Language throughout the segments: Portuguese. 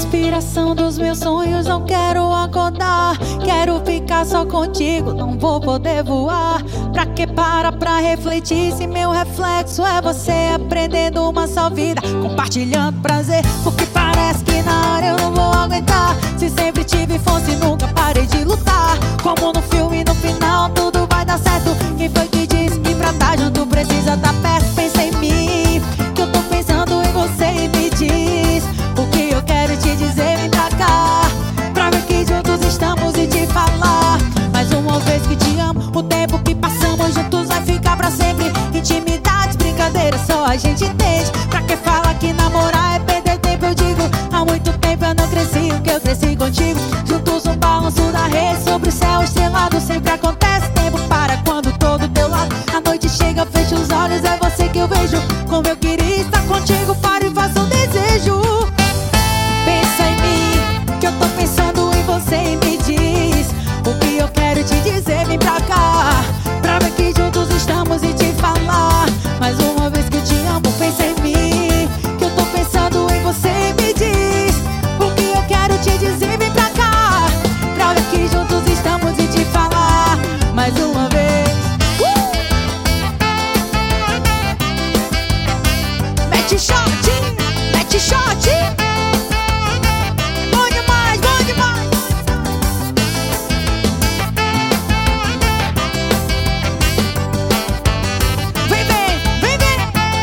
inspiração dos meus sonhos, não quero acordar. Quero ficar só contigo, não vou poder voar. Pra que para pra refletir se meu reflexo é você aprendendo uma só vida, compartilhando prazer. Porque parece que na hora eu não vou aguentar. Se sempre tive força e nunca parei de lutar. Como no filme, no final tudo vai dar certo. Quem foi que disse que pra tá junto precisa tá perto? Pensa em mim, que eu tô pensando em você e me diz o que eu quero te dizer, vem pra cá, pra ver que juntos estamos e te falar mais uma vez que te amo. O tempo que passamos juntos vai ficar pra sempre. Intimidades, brincadeiras, só a gente entende. Pra que fala que namorar é perder tempo? Eu digo, há muito tempo eu não cresci o que eu cresci contigo. Juntos no balanço da rede, sobre o céu estrelado. Sempre acontece, tempo para quando tô do teu lado. A noite chega, fecho os olhos, é você que eu vejo. Como eu queria estar contigo, para e faça um desejo. Pensa em mim, que eu tô pensando em você e me diz o que eu quero te dizer, vem pra cá, pra ver que juntos estamos e te falar mais uma vez que eu te amo. Pensa em mim, que eu tô pensando em você e me diz o que eu quero te dizer, vem pra cá, pra ver que juntos estamos e te falar mais uma vez. Mete shot, mete shot. Bom demais, bom demais. Vem, vem, vem, vem.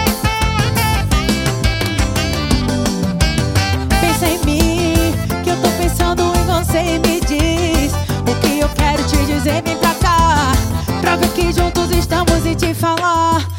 Pensa em mim, que eu tô pensando em você e me diz o que eu quero te dizer, vem pra cá, pra ver que juntos estamos e te falar